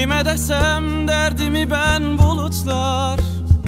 Kime desem derdimi ben bulutlar,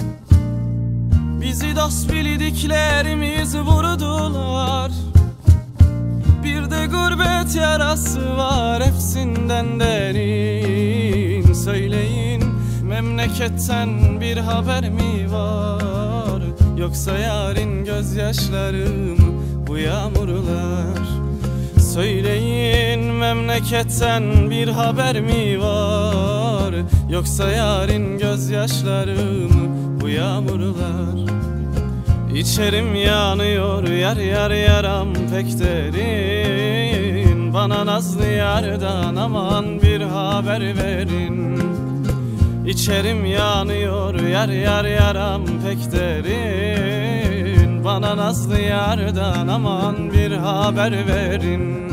bizi dost bildiklerimiz vurdular. Bir de gurbet yarası var hepsinden derin. Söyleyin, memleketten bir haber mi var? Yoksa yarın gözyaşlarım bu yağmurlar. Söyleyin, memleketten bir haber mi var? Yoksa yarın gözyaşlarım bu yağmurlar. İçerim yanıyor, yar yar yaram pek derin. Bana nazlı yardan aman bir haber verin. İçerim yanıyor, yar yar yaram pek derin. Bana nazlı yardan aman bir haber verin.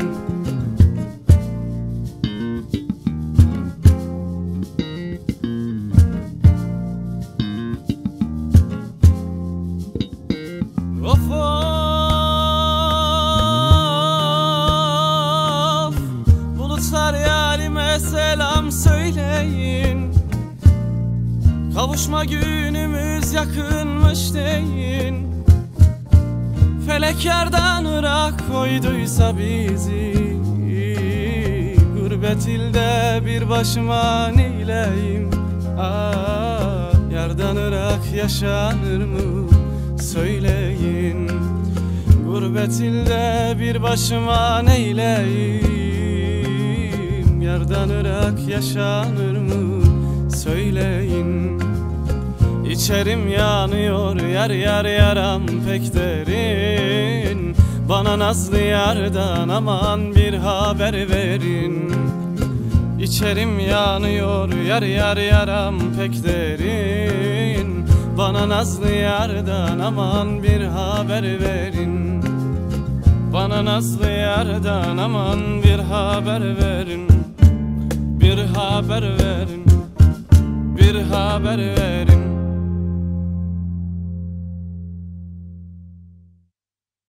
Of of, bulutlar yarime selam söyleyin. Kavuşma günümüz yakınmış deyin. Felek yerden ırak koyduysa bizi, gurbet ilde bir başıma neyleyim? Yerden ırak yaşanır mı? Söyleyin, gurbet ilde bir başıma neyleyim? Yerden ırak yaşanır mı? Söyleyin. İçerim yanıyor, yar yar yaram pek derin. Bana nazlı yardan aman bir haber verin. İçerim yanıyor, yar yar yaram pek derin. Bana nazlı yardan aman bir haber verin. Bana nazlı yardan aman bir haber verin. Bir haber verin. Bir haber verin.